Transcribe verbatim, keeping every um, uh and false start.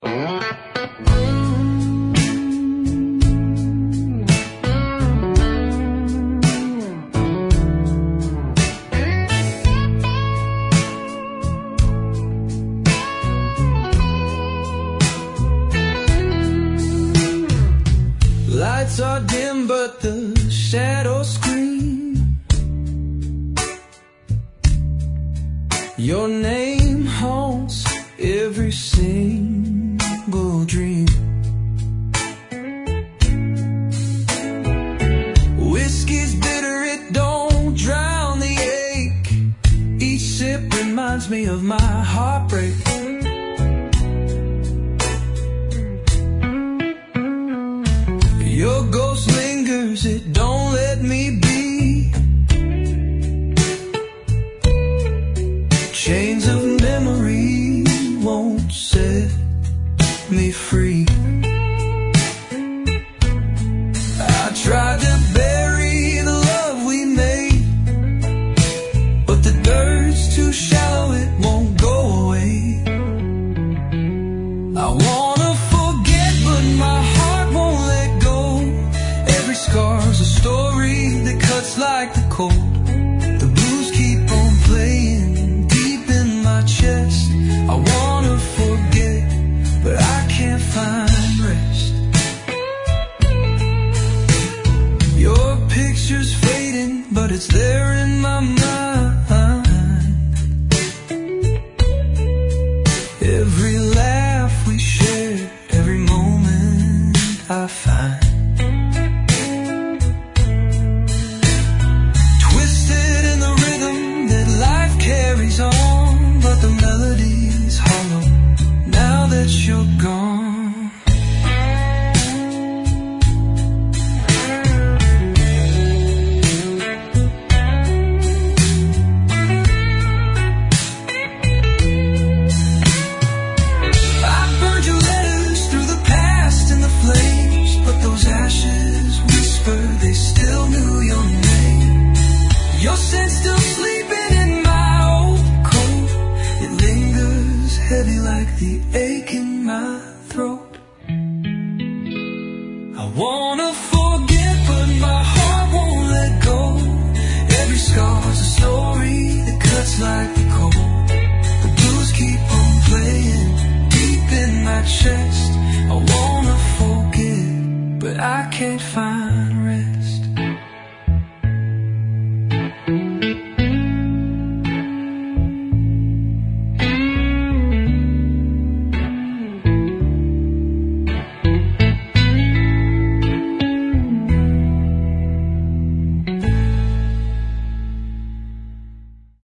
Lights are dim, but the shadows scream. Your name haunts every single dream. Whiskey's bitter, it don't drown the ache. Each sip reminds me of my heartbreak. Your ghost lingers, it don't let me be. Chains of memory won't set me free. I tried to bury the love we made, but the dirt's too shallow, it won't go away. I wanna forget, but my heart won't let go. Every scar's a story that cuts like the cold. The blues keep on playing deep in my chest. I wanna forget, but I can't find rest. Your picture's fading, but it's there in my mind. Every laugh we shared, every moment I find. Twisted in the rhythm that life carries on, but the melody's hollow now that you're gone. I burned your letters through the past and the flames, but those ashes whisper they still knew your name. Your scent still sleeping in my old coat. It lingers heavy like the ache in my throat. I wanna forget, but my heart won't let go. Every scar's a story that cuts like the cold. The blues keep on playing deep in my chest. I wanna forget, but I can't find rest.